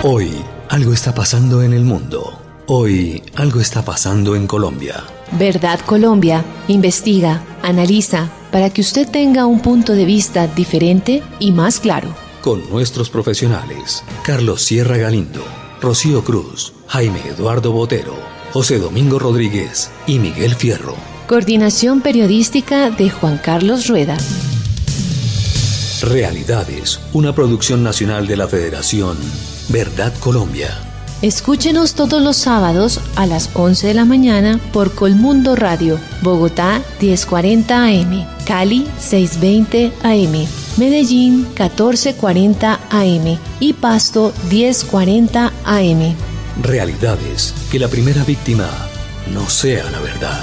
Hoy algo está pasando en el mundo. Hoy algo está pasando en Colombia. Verdad Colombia investiga, analiza, para que usted tenga un punto de vista diferente y más claro. Con nuestros profesionales, Carlos Sierra Galindo, Rocío Cruz, Jaime Eduardo Botero, José Domingo Rodríguez y Miguel Fierro. Coordinación periodística de Juan Carlos Rueda. Realidades, una producción nacional de la Federación Verdad Colombia. Escúchenos todos los sábados a las 11 de la mañana por Colmundo Radio, Bogotá 1040 AM, Cali 620 AM, Medellín 1440 AM y Pasto 1040 AM. Realidades, que la primera víctima no sea la verdad.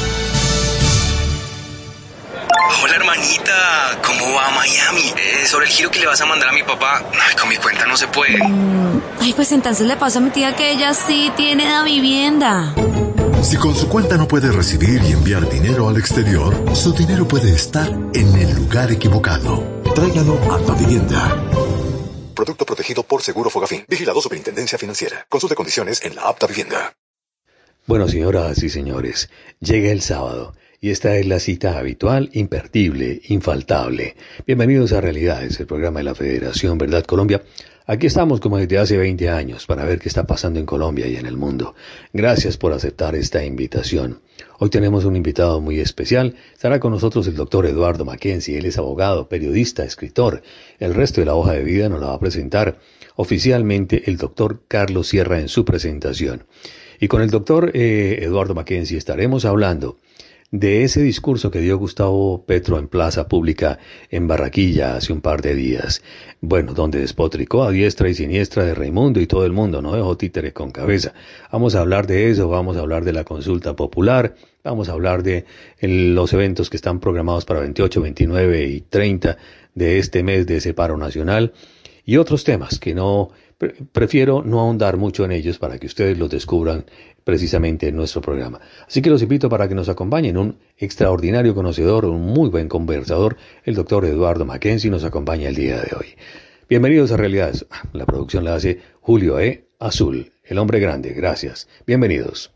Hola hermanita, ¿cómo va Miami? Sobre el giro que le vas a mandar a mi papá, con mi cuenta no se puede. Pues entonces le paso a mi tía que ella sí tiene la vivienda. Si con su cuenta no puede recibir y enviar dinero al exterior, su dinero puede estar en el lugar equivocado. Tráigalo a Davivienda. Producto protegido por Seguro Fogafín. Vigilado Superintendencia Financiera. Consulte condiciones en la app Davivienda. Bueno, señoras y señores, llega el sábado y esta es la cita habitual, imperdible, infaltable. Bienvenidos a Realidades, el programa de la Federación Verdad Colombia. Aquí estamos como desde hace 20 años para ver qué está pasando en Colombia y en el mundo. Gracias por aceptar esta invitación. Hoy tenemos un invitado muy especial. Estará con nosotros el doctor Eduardo Mackenzie. Él es abogado, periodista, escritor. El resto de la hoja de vida nos la va a presentar oficialmente el doctor Carlos Sierra en su presentación. Y con el doctor Eduardo Mackenzie estaremos hablando de ese discurso que dio Gustavo Petro en plaza pública en Barranquilla hace un par de días. Bueno, donde despotricó a diestra y siniestra de Raimundo y todo el mundo, no dejó títere con cabeza. Vamos a hablar de eso, vamos a hablar de la consulta popular, vamos a hablar de los eventos que están programados para 28, 29 y 30 de este mes de ese paro nacional y otros temas que prefiero no ahondar mucho en ellos para que ustedes los descubran precisamente en nuestro programa. Así que los invito para que nos acompañen. Un extraordinario conocedor, un muy buen conversador, el doctor Eduardo Mackenzie nos acompaña el día de hoy. Bienvenidos a Realidades. La producción la hace Julio Azul, el hombre grande. Gracias. Bienvenidos.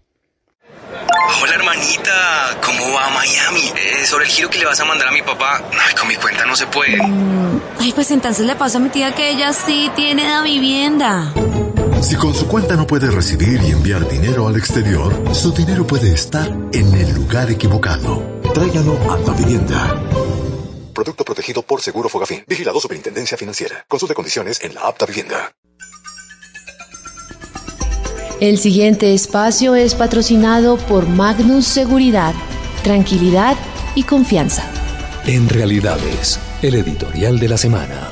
Hola hermanita, ¿cómo va Miami? Sobre el giro que le vas a mandar a mi papá, con mi cuenta no se puede. Pues entonces le paso a mi tía que ella sí tiene la vivienda. Si con su cuenta no puede recibir y enviar dinero al exterior, su dinero puede estar en el lugar equivocado. Tráigalo a Davivienda. Producto protegido por Seguro Fogafín. Vigilado Superintendencia Financiera. Consulte condiciones en la app Davivienda. El siguiente espacio es patrocinado por Magnus Seguridad, tranquilidad y confianza. En Realidades, el editorial de la semana.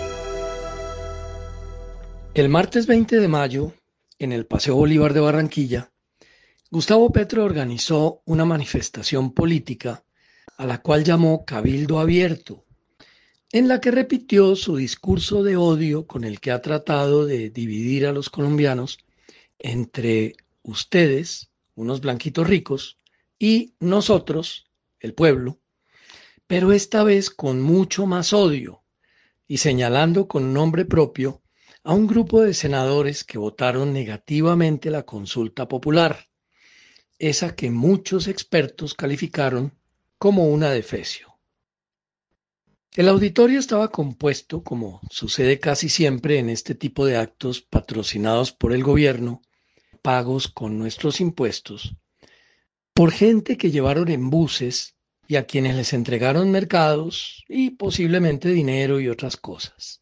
El martes 20 de mayo, en el Paseo Bolívar de Barranquilla, Gustavo Petro organizó una manifestación política a la cual llamó Cabildo Abierto, en la que repitió su discurso de odio con el que ha tratado de dividir a los colombianos entre ustedes, unos blanquitos ricos, y nosotros, el pueblo, pero esta vez con mucho más odio y señalando con nombre propio a un grupo de senadores que votaron negativamente la consulta popular, esa que muchos expertos calificaron como una defecio. El auditorio estaba compuesto, como sucede casi siempre en este tipo de actos patrocinados por el gobierno, pagos con nuestros impuestos, por gente que llevaron en buses y a quienes les entregaron mercados y posiblemente dinero y otras cosas.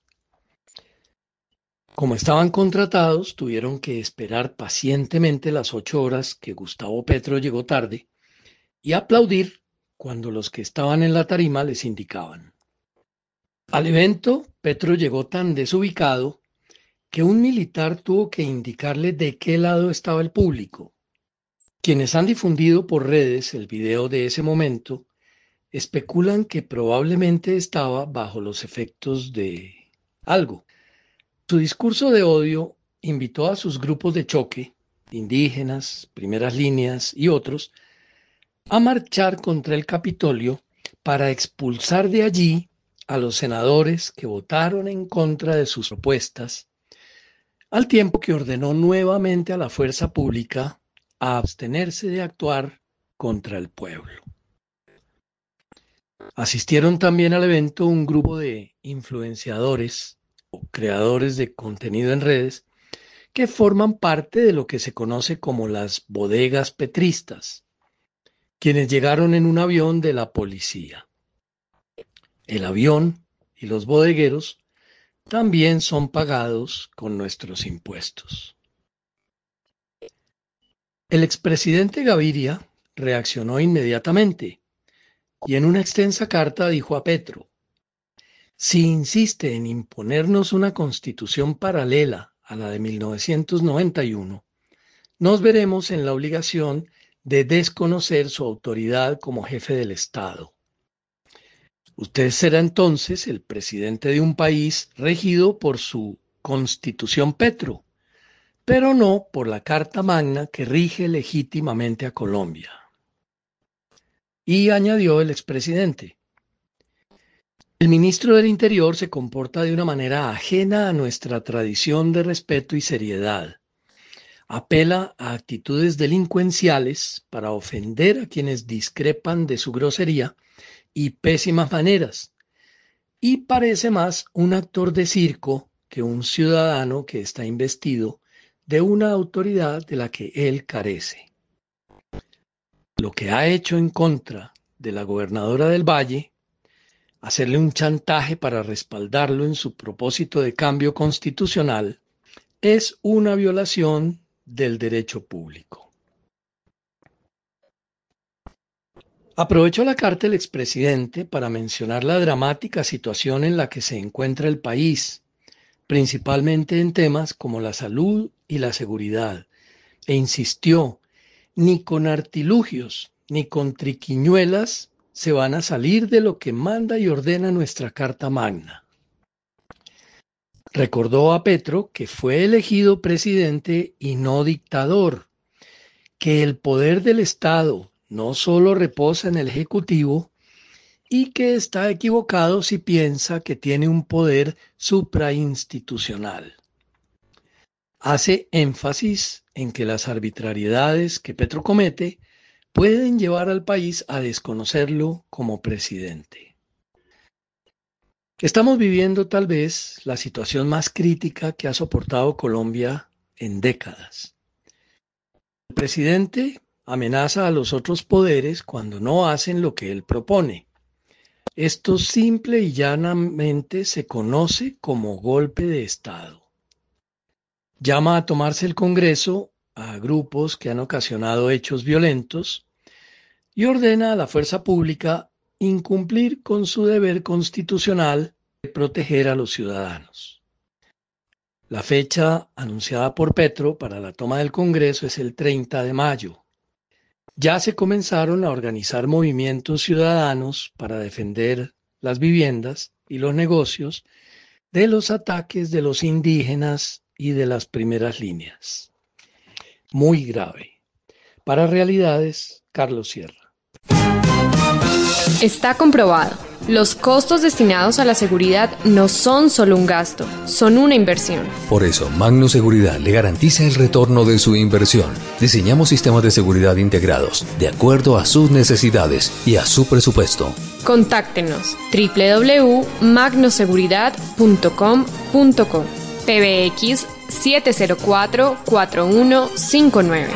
Como estaban contratados, tuvieron que esperar pacientemente las 8 horas que Gustavo Petro llegó tarde y aplaudir cuando los que estaban en la tarima les indicaban. Al evento, Petro llegó tan desubicado que un militar tuvo que indicarle de qué lado estaba el público. Quienes han difundido por redes el video de ese momento especulan que probablemente estaba bajo los efectos de algo. Su discurso de odio invitó a sus grupos de choque, indígenas, primeras líneas y otros, a marchar contra el Capitolio para expulsar de allí a los senadores que votaron en contra de sus propuestas, al tiempo que ordenó nuevamente a la fuerza pública a abstenerse de actuar contra el pueblo. Asistieron también al evento un grupo de influenciadores o creadores de contenido en redes que forman parte de lo que se conoce como las bodegas petristas, quienes llegaron en un avión de la policía. El avión y los bodegueros también son pagados con nuestros impuestos. El expresidente Gaviria reaccionó inmediatamente y en una extensa carta dijo a Petro: si insiste en imponernos una constitución paralela a la de 1991, nos veremos en la obligación de desconocer su autoridad como jefe del Estado. Usted será entonces el presidente de un país regido por su Constitución Petro, pero no por la Carta Magna que rige legítimamente a Colombia. Y añadió el expresidente: el ministro del Interior se comporta de una manera ajena a nuestra tradición de respeto y seriedad. Apela a actitudes delincuenciales para ofender a quienes discrepan de su grosería y pésimas maneras, y parece más un actor de circo que un ciudadano que está investido de una autoridad de la que él carece. Lo que ha hecho en contra de la gobernadora del Valle, hacerle un chantaje para respaldarlo en su propósito de cambio constitucional, es una violación del derecho público. Aprovechó la carta del expresidente para mencionar la dramática situación en la que se encuentra el país, principalmente en temas como la salud y la seguridad, e insistió: ni con artilugios ni con triquiñuelas se van a salir de lo que manda y ordena nuestra Carta Magna. Recordó a Petro que fue elegido presidente y no dictador, que el poder del Estado no solo reposa en el Ejecutivo y que está equivocado si piensa que tiene un poder suprainstitucional. Hace énfasis en que las arbitrariedades que Petro comete pueden llevar al país a desconocerlo como presidente. Estamos viviendo tal vez la situación más crítica que ha soportado Colombia en décadas. El presidente amenaza a los otros poderes cuando no hacen lo que él propone. Esto simple y llanamente se conoce como golpe de Estado. Llama a tomarse el Congreso a grupos que han ocasionado hechos violentos y ordena a la fuerza pública incumplir con su deber constitucional de proteger a los ciudadanos. La fecha anunciada por Petro para la toma del Congreso es el 30 de mayo. Ya se comenzaron a organizar movimientos ciudadanos para defender las viviendas y los negocios de los ataques de los indígenas y de las primeras líneas. Muy grave. Para Realidades, Carlos Sierra. Está comprobado. Los costos destinados a la seguridad no son solo un gasto, son una inversión. Por eso, Magno Seguridad le garantiza el retorno de su inversión. Diseñamos sistemas de seguridad integrados, de acuerdo a sus necesidades y a su presupuesto. Contáctenos www.magnoseguridad.com.co PBX 704-4159.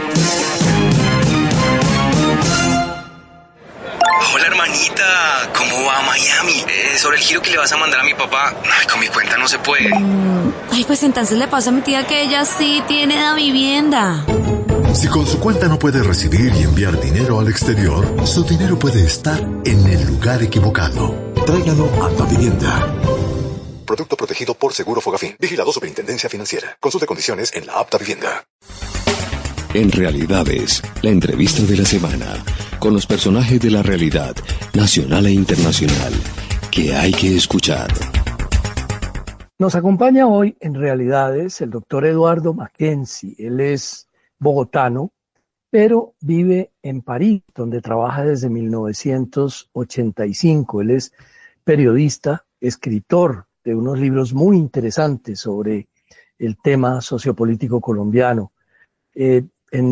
Hola hermanita, ¿cómo va Miami? Sobre el giro que le vas a mandar a mi papá, ay, con mi cuenta no se puede. Ay, pues entonces le pasa a mi tía que ella sí tiene la vivienda. Si con su cuenta no puede recibir y enviar dinero al exterior, su dinero puede estar en el lugar equivocado. Tráigalo a Davivienda. Producto protegido por Seguro Fogafín. Vigilado Superintendencia Financiera. Consulte condiciones en la app Davivienda. En Realidades, la entrevista de la semana, con los personajes de la realidad, nacional e internacional, que hay que escuchar. Nos acompaña hoy en Realidades el doctor Eduardo Mackenzie. Él es bogotano, pero vive en París, donde trabaja desde 1985. Él es periodista, escritor de unos libros muy interesantes sobre el tema sociopolítico colombiano. En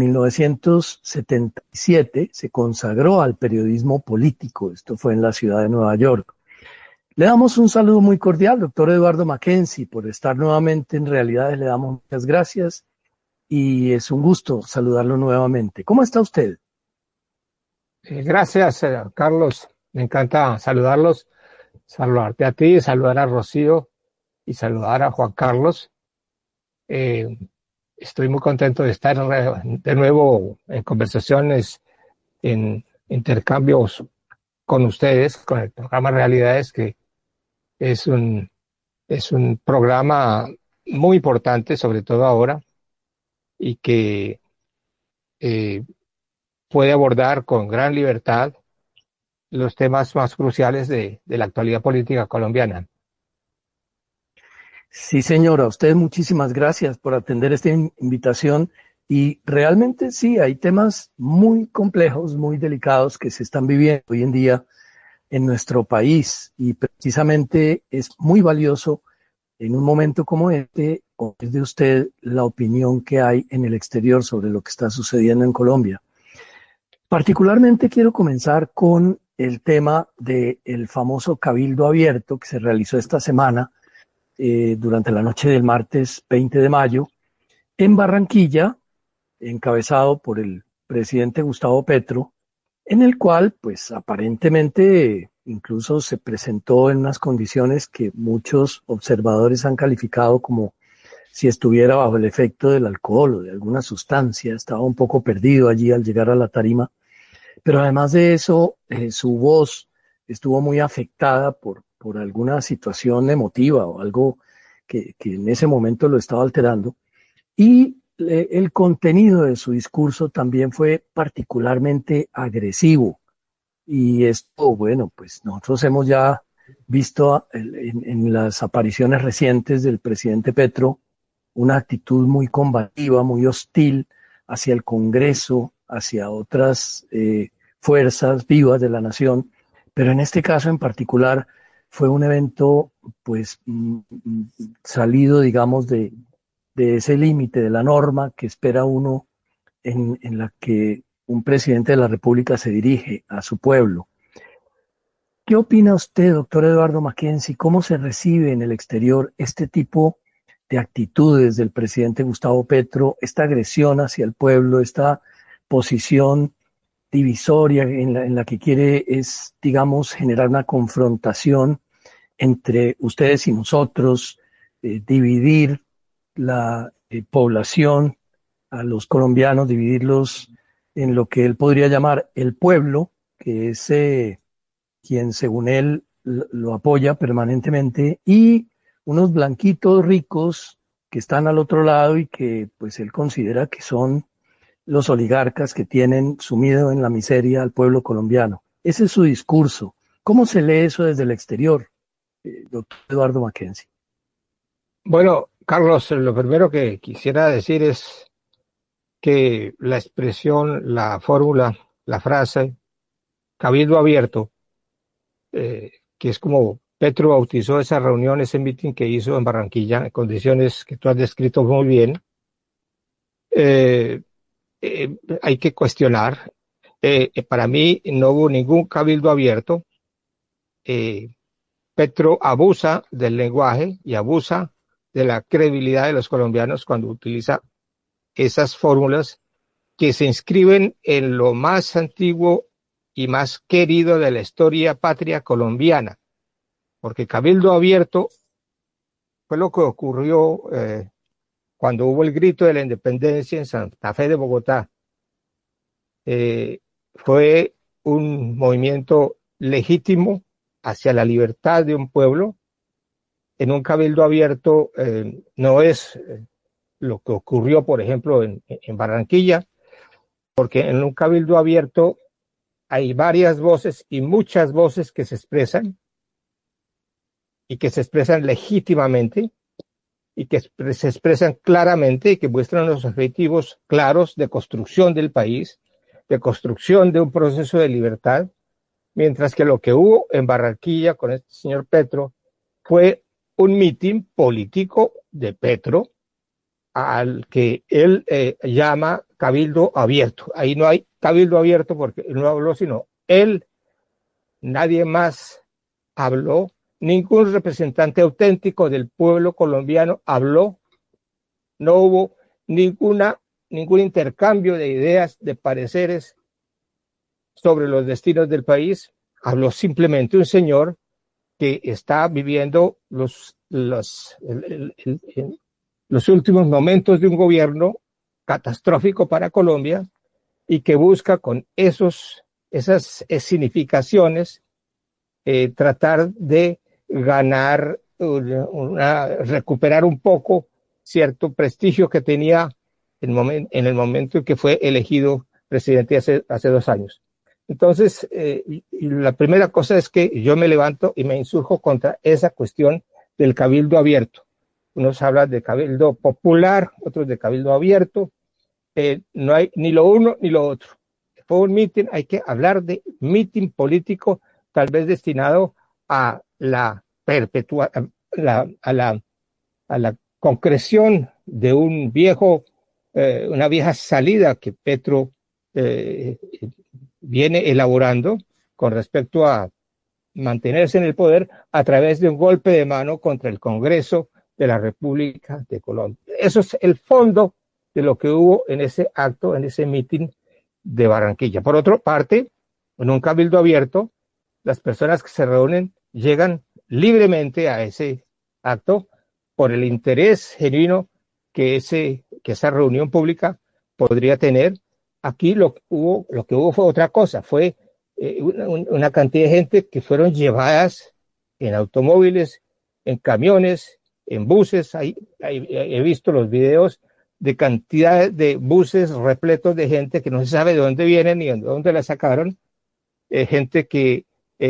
1977 se consagró al periodismo político, esto fue en la ciudad de Nueva York. Le damos un saludo muy cordial, doctor Eduardo Mackenzie, por estar nuevamente en Realidades. Le damos muchas gracias y es un gusto saludarlo nuevamente. ¿Cómo está usted? Gracias, Carlos. Me encanta saludarlos, saludarte a ti, saludar a Rocío y saludar a Juan Carlos. Estoy muy contento de estar de nuevo en conversaciones, en intercambios con ustedes, con el programa Realidades, que es un programa muy importante, sobre todo ahora, y que puede abordar con gran libertad los temas más cruciales de la actualidad política colombiana. Sí, señora, a usted muchísimas gracias por atender esta invitación y realmente sí, hay temas muy complejos, muy delicados que se están viviendo hoy en día en nuestro país y precisamente es muy valioso en un momento como este oír de usted la opinión que hay en el exterior sobre lo que está sucediendo en Colombia. Particularmente quiero comenzar con el tema del famoso Cabildo Abierto que se realizó esta semana durante la noche del martes 20 de mayo en Barranquilla, encabezado por el presidente Gustavo Petro, en el cual, pues aparentemente, incluso se presentó en unas condiciones que muchos observadores han calificado como si estuviera bajo el efecto del alcohol o de alguna sustancia, estaba un poco perdido allí al llegar a la tarima, pero además de eso, su voz estuvo muy afectada por alguna situación emotiva o algo que en ese momento lo estaba alterando. Y el contenido de su discurso también fue particularmente agresivo. Y esto, bueno, pues nosotros hemos ya visto en las apariciones recientes del presidente Petro una actitud muy combativa, muy hostil hacia el Congreso, hacia otras fuerzas vivas de la nación. Pero en este caso en particular fue un evento pues salido, digamos, de ese límite de la norma que espera uno en la que un presidente de la República se dirige a su pueblo. ¿Qué opina usted, doctor Eduardo Mackenzie? ¿Cómo se recibe en el exterior este tipo de actitudes del presidente Gustavo Petro, esta agresión hacia el pueblo, esta posición divisoria en la que quiere es, digamos, generar una confrontación entre ustedes y nosotros, dividir la población, a los colombianos, dividirlos en lo que él podría llamar el pueblo, que es quien según él lo apoya permanentemente, y unos blanquitos ricos que están al otro lado y que pues él considera que son los oligarcas que tienen sumido en la miseria al pueblo colombiano. Ese es su discurso. ¿Cómo se lee eso desde el exterior, doctor Eduardo Mackenzie? Bueno, Carlos, lo primero que quisiera decir es que la expresión, la fórmula, la frase, Cabildo Abierto, que es como Petro bautizó esa reunión, ese meeting que hizo en Barranquilla, en condiciones que tú has descrito muy bien, hay que cuestionar. Para mí no hubo ningún cabildo abierto. Petro abusa del lenguaje y abusa de la credibilidad de los colombianos cuando utiliza esas fórmulas que se inscriben en lo más antiguo y más querido de la historia patria colombiana, porque Cabildo Abierto fue lo que ocurrió cuando hubo el grito de la independencia en Santa Fe de Bogotá. Fue un movimiento legítimo hacia la libertad de un pueblo. En un cabildo abierto no es lo que ocurrió, por ejemplo, en Barranquilla, porque en un cabildo abierto hay varias voces y muchas voces que se expresan y que se expresan legítimamente y que se expresan claramente y que muestran los objetivos claros de construcción del país, de construcción de un proceso de libertad, mientras que lo que hubo en Barranquilla con este señor Petro fue un mitin político de Petro al que él llama cabildo abierto. Ahí no hay cabildo abierto porque él no habló, sino él, nadie más habló, ningún representante auténtico del pueblo colombiano habló, no hubo ningún intercambio de ideas, de pareceres sobre los destinos del país, habló simplemente un señor que está viviendo los últimos momentos de un gobierno catastrófico para Colombia y que busca con esas significaciones tratar de ganar, recuperar un poco cierto prestigio que tenía en el momento en que fue elegido presidente hace 2 años. Entonces, y la primera cosa es que yo me levanto y me insurjo contra esa cuestión del cabildo abierto. Unos hablan de cabildo popular, otros de cabildo abierto. No hay ni lo uno ni lo otro. Fue un mitin, hay que hablar de mitin político, tal vez destinado a la concreción de una vieja salida que Petro viene elaborando con respecto a mantenerse en el poder a través de un golpe de mano contra el Congreso de la República de Colombia. Eso es el fondo de lo que hubo en ese acto, en ese mitin de Barranquilla. Por otra parte, en un cabildo abierto, las personas que se reúnen llegan libremente a ese acto por el interés genuino que esa reunión pública podría tener. Aquí lo que hubo fue otra cosa, fue una cantidad de gente que fueron llevadas en automóviles, en camiones, en buses. He visto los videos de cantidad de buses repletos de gente que no se sabe de dónde vienen ni de dónde la sacaron, gente que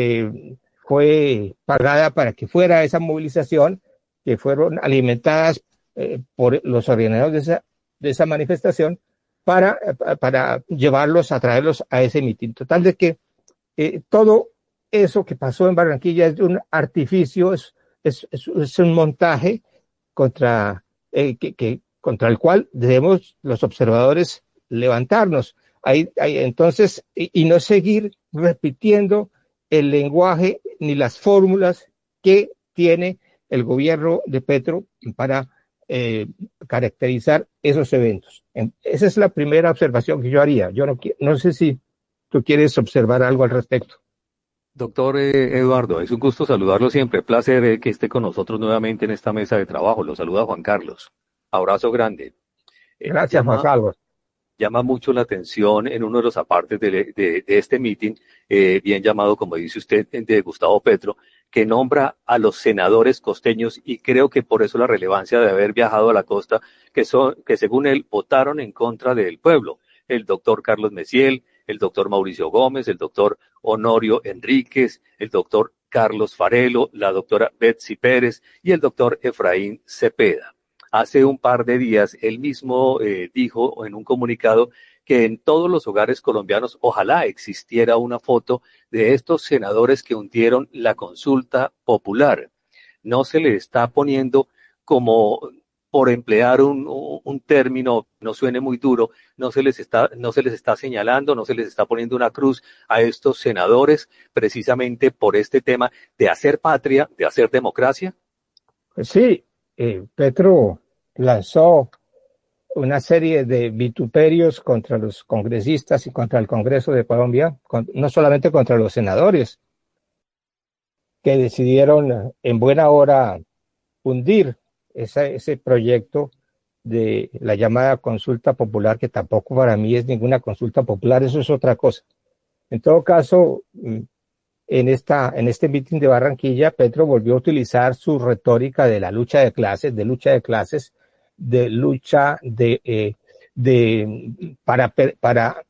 fue pagada para que fuera esa movilización, que fueron alimentadas por los organizadores de esa manifestación para llevarlos, a traerlos a ese mitin. Total de que todo eso que pasó en Barranquilla es un artificio, es un montaje contra el cual debemos los observadores levantarnos. Entonces, y no seguir repitiendo el lenguaje ni las fórmulas que tiene el gobierno de Petro para caracterizar esos eventos. Esa es la primera observación que yo haría. Yo no sé si tú quieres observar algo al respecto. Doctor Eduardo, es un gusto saludarlo siempre. Placer que esté con nosotros nuevamente en esta mesa de trabajo. Lo saluda Juan Carlos. Abrazo grande. Gracias, Juan Carlos. Llama mucho la atención en uno de los apartes de este meeting, bien llamado, como dice usted, de Gustavo Petro, que nombra a los senadores costeños, y creo que por eso la relevancia de haber viajado a la costa, que según él votaron en contra del pueblo. El doctor Carlos Messiel, el doctor Mauricio Gómez, el doctor Honorio Enríquez, el doctor Carlos Farelo, la doctora Betsy Pérez y el doctor Efraín Cepeda. Hace un par de días, él mismo dijo en un comunicado que en todos los hogares colombianos ojalá existiera una foto de estos senadores que hundieron la consulta popular. No se le está poniendo, como por emplear un término, no suene muy duro, no se les está señalando, no se les está poniendo una cruz a estos senadores precisamente por este tema de hacer patria, de hacer democracia. Sí. Petro lanzó una serie de vituperios contra los congresistas y contra el Congreso de Colombia, no solamente contra los senadores, que decidieron en buena hora hundir ese proyecto de la llamada consulta popular, que tampoco para mí es ninguna consulta popular, eso es otra cosa. En todo caso, en este mitin de Barranquilla, Petro volvió a utilizar su retórica de la lucha de clases, para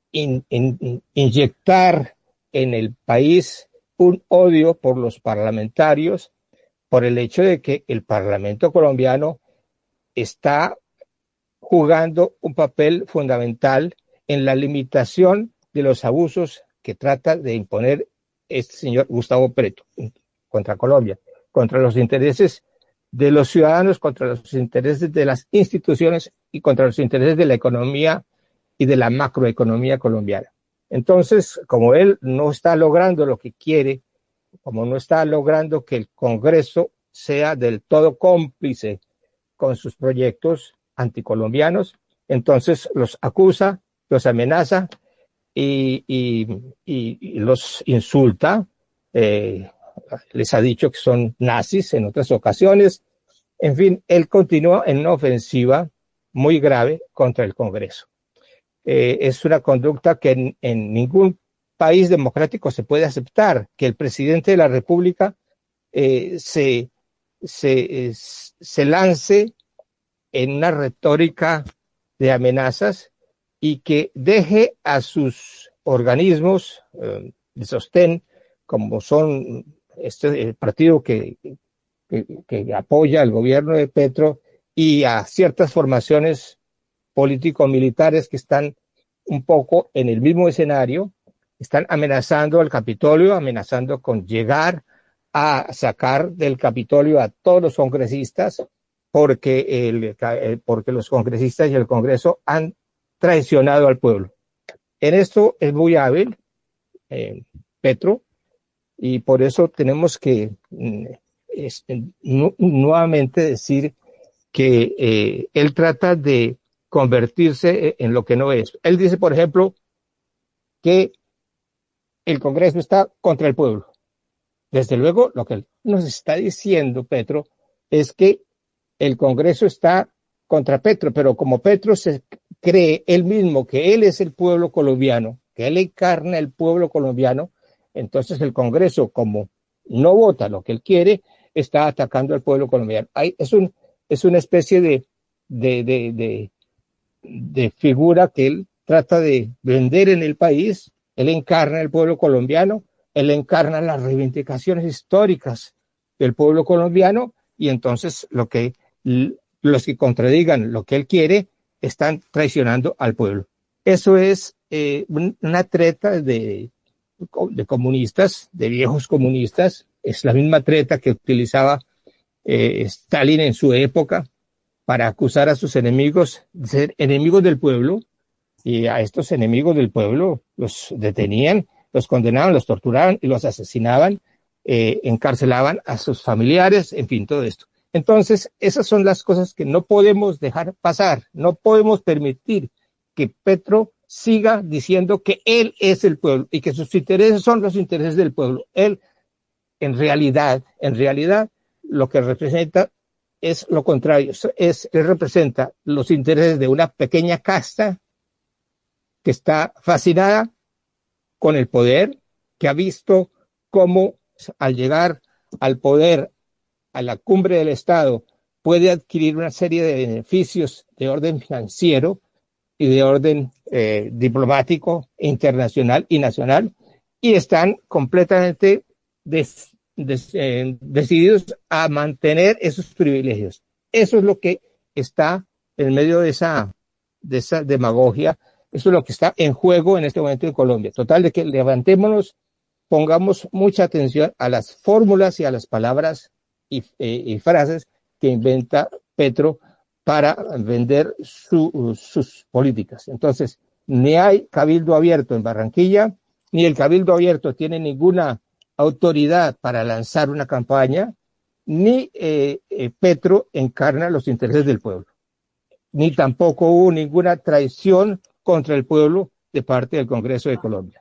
inyectar en el país un odio por los parlamentarios, por el hecho de que el Parlamento colombiano está jugando un papel fundamental en la limitación de los abusos que trata de imponer este señor Gustavo Petro contra Colombia, contra los intereses de los ciudadanos contra los intereses de las instituciones y contra los intereses de la economía y de la macroeconomía colombiana. Entonces, como él no está logrando lo que quiere, como no está logrando que el Congreso sea del todo cómplice con sus proyectos anticolombianos, entonces los acusa, los amenaza y los insulta, les ha dicho que son nazis en otras ocasiones. En fin, él continúa en una ofensiva muy grave contra el Congreso. Es una conducta que en ningún país democrático se puede aceptar, que el presidente de la República se lance en una retórica de amenazas y que deje a sus organismos de sostén, como son el partido que apoya al gobierno de Petro, y a ciertas formaciones político-militares que están un poco en el mismo escenario, están amenazando al Capitolio, amenazando con llegar a sacar del Capitolio a todos los congresistas, porque los congresistas y el Congreso han traicionado al pueblo. En esto es muy hábil Petro, y por eso tenemos que nuevamente decir que él trata de convertirse en lo que no es. Él dice, por ejemplo, que el Congreso está contra el pueblo. Desde luego, lo que nos está diciendo Petro es que el Congreso está contra Petro, pero como Petro se cree él mismo que él es el pueblo colombiano, que él encarna el pueblo colombiano, entonces el Congreso, como no vota lo que él quiere, está atacando al pueblo colombiano. Es una especie de figura que él trata de vender en el país. Él encarna el pueblo colombiano, él encarna las reivindicaciones históricas del pueblo colombiano, y entonces los que contradigan lo que él quiere están traicionando al pueblo. Eso es una treta de comunistas, de viejos comunistas. Es la misma treta que utilizaba Stalin en su época para acusar a sus enemigos de ser enemigos del pueblo, y a estos enemigos del pueblo los detenían, los condenaban, los torturaban y los asesinaban, encarcelaban a sus familiares, en fin, todo esto. Entonces, esas son las cosas que no podemos dejar pasar. No podemos permitir que Petro siga diciendo que él es el pueblo y que sus intereses son los intereses del pueblo. Él, en realidad, lo que representa es lo contrario. Él representa los intereses de una pequeña casta que está fascinada con el poder, que ha visto cómo al llegar al poder, a la cumbre del Estado, puede adquirir una serie de beneficios de orden financiero y de orden diplomático, internacional y nacional, y están completamente decididos a mantener esos privilegios. Eso es lo que está en medio de esa demagogia. Eso es lo que está en juego en este momento en Colombia. Total, de que levantémonos, pongamos mucha atención a las fórmulas y a las palabras y frases que inventa Petro para vender sus políticas. Entonces, ni hay cabildo abierto en Barranquilla, ni el cabildo abierto tiene ninguna autoridad para lanzar una campaña, ni Petro encarna los intereses del pueblo, ni tampoco hubo ninguna traición contra el pueblo de parte del Congreso de Colombia.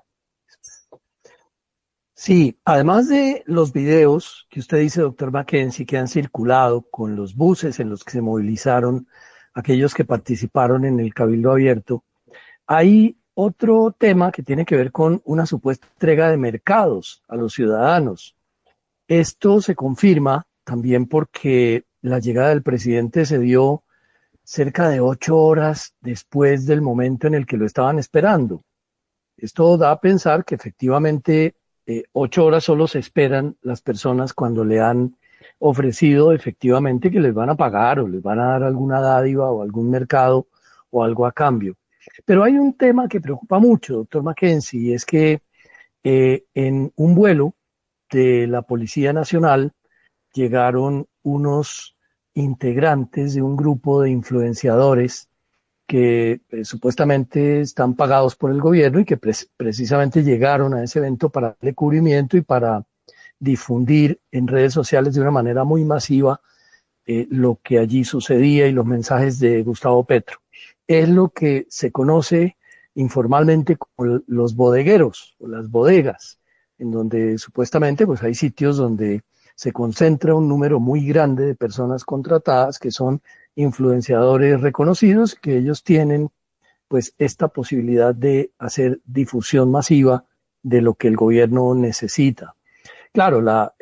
Sí, además de los videos que usted dice, doctor Mackenzie, que han circulado con los buses en los que se movilizaron aquellos que participaron en el Cabildo Abierto, hay otro tema que tiene que ver con una supuesta entrega de mercados a los ciudadanos. Esto se confirma también porque la llegada del presidente se dio cerca de 8 horas después del momento en el que lo estaban esperando. Esto da a pensar que efectivamente 8 horas solo se esperan las personas cuando le han ofrecido efectivamente que les van a pagar o les van a dar alguna dádiva o algún mercado o algo a cambio. Pero hay un tema que preocupa mucho, doctor Mackenzie, y es que en un vuelo de la Policía Nacional llegaron unos integrantes de un grupo de influenciadores que supuestamente están pagados por el gobierno y que precisamente llegaron a ese evento para darle cubrimiento y para difundir en redes sociales de una manera muy masiva lo que allí sucedía y los mensajes de Gustavo Petro. Es lo que se conoce informalmente como los bodegueros o las bodegas, en donde supuestamente pues hay sitios donde se concentra un número muy grande de personas contratadas que son influenciadores reconocidos, que ellos tienen pues esta posibilidad de hacer difusión masiva de lo que el gobierno necesita. Claro,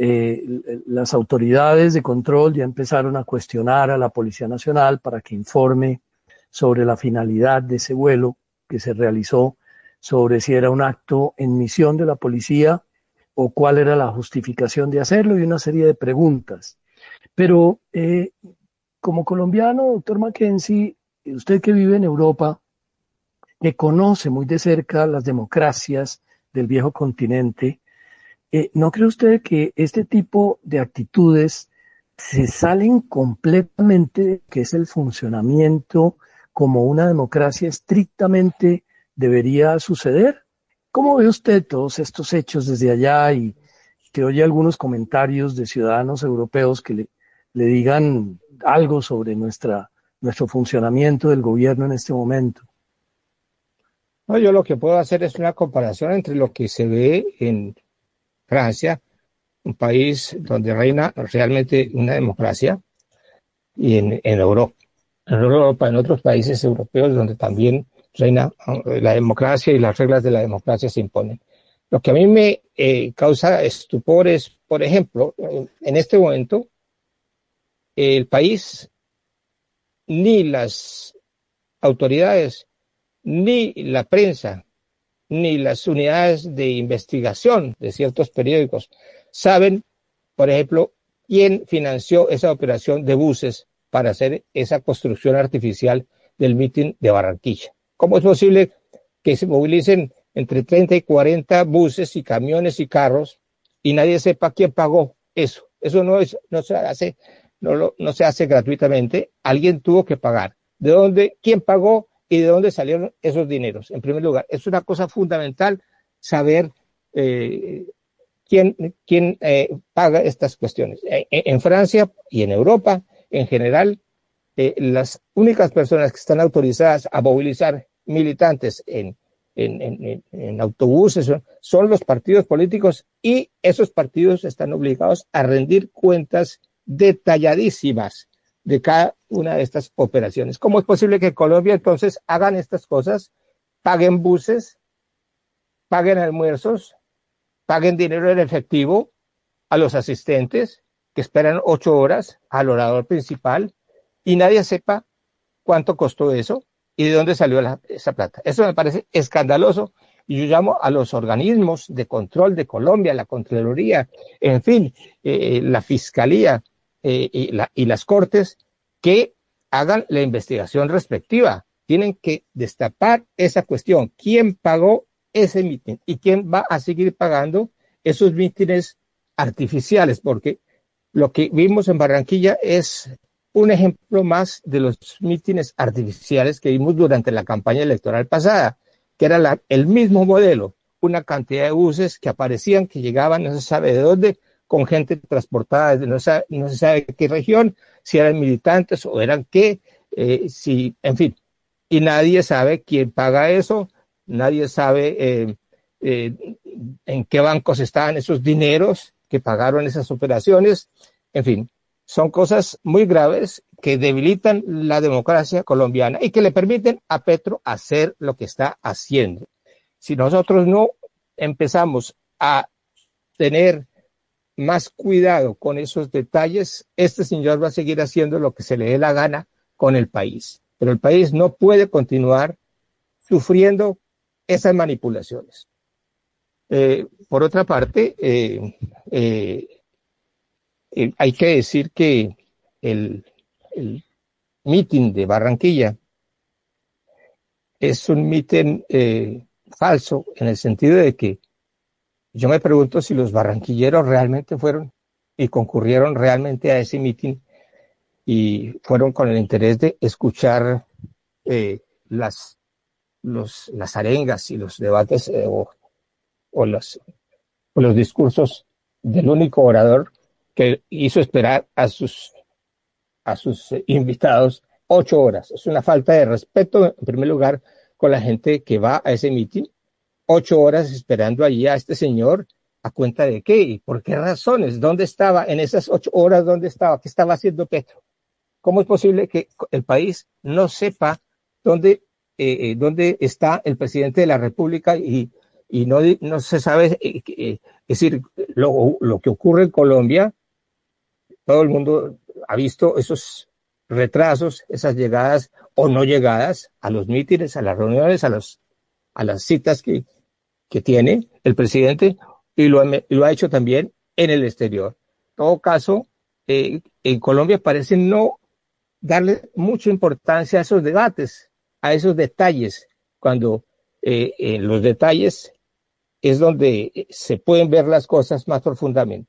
las autoridades de control ya empezaron a cuestionar a la Policía Nacional para que informe sobre la finalidad de ese vuelo que se realizó, sobre si era un acto en misión de la policía o cuál era la justificación de hacerlo y una serie de preguntas. Pero como colombiano, doctor Mackenzie, usted que vive en Europa, que conoce muy de cerca las democracias del viejo continente, ¿no cree usted que este tipo de actitudes se salen completamente de que es el funcionamiento como una democracia estrictamente debería suceder? ¿Cómo ve usted todos estos hechos desde allá y que oye algunos comentarios de ciudadanos europeos que le digan algo sobre nuestro funcionamiento del gobierno en este momento? No, yo lo que puedo hacer es una comparación entre lo que se ve en Francia, un país donde reina realmente una democracia, y en Europa. En Europa, en otros países europeos donde también reina la democracia y las reglas de la democracia se imponen. Lo que a mí me causa estupor es, por ejemplo, en este momento, el país, ni las autoridades, ni la prensa, ni las unidades de investigación de ciertos periódicos saben, por ejemplo, quién financió esa operación de buses para hacer esa construcción artificial del mitin de Barranquilla. ¿Cómo es posible que se movilicen entre 30 y 40 buses y camiones y carros y nadie sepa quién pagó eso? Eso no se hace gratuitamente. Alguien tuvo que pagar. ¿De dónde? ¿Quién pagó? ¿Y de dónde salieron esos dineros? En primer lugar, es una cosa fundamental saber quién paga estas cuestiones. En Francia y en Europa, en general, las únicas personas que están autorizadas a movilizar militantes en autobuses son los partidos políticos, y esos partidos están obligados a rendir cuentas detalladísimas de cada una de estas operaciones. ¿Cómo es posible que en Colombia entonces hagan estas cosas, paguen buses, paguen almuerzos, paguen dinero en efectivo a los asistentes que esperan 8 horas, al orador principal, y nadie sepa cuánto costó eso y de dónde salió esa plata? Eso me parece escandaloso, y yo llamo a los organismos de control de Colombia, la Contraloría, en fin, la Fiscalía y las Cortes, que hagan la investigación respectiva. Tienen que destapar esa cuestión. ¿Quién pagó ese mitin y quién va a seguir pagando esos mítines artificiales? Porque lo que vimos en Barranquilla es un ejemplo más de los mítines artificiales que vimos durante la campaña electoral pasada, que era el mismo modelo, una cantidad de buses que aparecían, que llegaban no se sabe de dónde, con gente transportada desde no se sabe qué región, si eran militantes o eran qué, en fin, y nadie sabe quién paga eso, nadie sabe en qué bancos estaban esos dineros que pagaron esas operaciones. En fin, son cosas muy graves que debilitan la democracia colombiana y que le permiten a Petro hacer lo que está haciendo. Si nosotros no empezamos a tener más cuidado con esos detalles, este señor va a seguir haciendo lo que se le dé la gana con el país. Pero el país no puede continuar sufriendo esas manipulaciones. Por otra parte, hay que decir que el mitin de Barranquilla es un mitin falso, en el sentido de que yo me pregunto si los barranquilleros realmente fueron y concurrieron realmente a ese mitin, y fueron con el interés de escuchar las arengas y los debates o los discursos del único orador que hizo esperar a sus invitados 8 horas. Es una falta de respeto, en primer lugar, con la gente que va a ese mitin. 8 horas esperando allí a este señor, ¿a cuenta de qué? ¿Y por qué razones? ¿Dónde estaba en esas 8 horas? ¿Dónde estaba? ¿Qué estaba haciendo Petro? ¿Cómo es posible que el país no sepa dónde está el presidente de la República y no se sabe? Es decir, lo que ocurre en Colombia, todo el mundo ha visto esos retrasos, esas llegadas o no llegadas a los mítines, a las reuniones, a las citas que tiene el presidente, y lo ha hecho también en el exterior. En todo caso, en Colombia parece no darle mucha importancia a esos debates, a esos detalles, cuando en los detalles es donde se pueden ver las cosas más profundamente.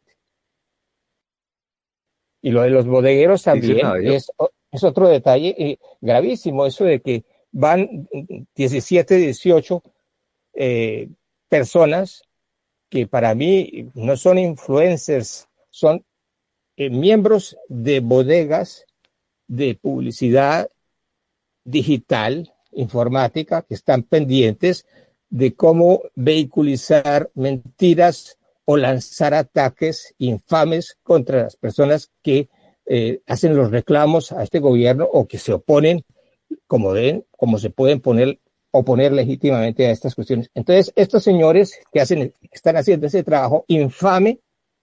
Y lo de los bodegueros también es otro detalle gravísimo, eso de que van 17, 18 personas que para mí no son influencers, son miembros de bodegas de publicidad digital, informática, que están pendientes de cómo vehiculizar mentiras o lanzar ataques infames contra las personas que hacen los reclamos a este gobierno o que se oponen, como se pueden oponer legítimamente a estas cuestiones. Entonces, estos señores que están haciendo ese trabajo infame,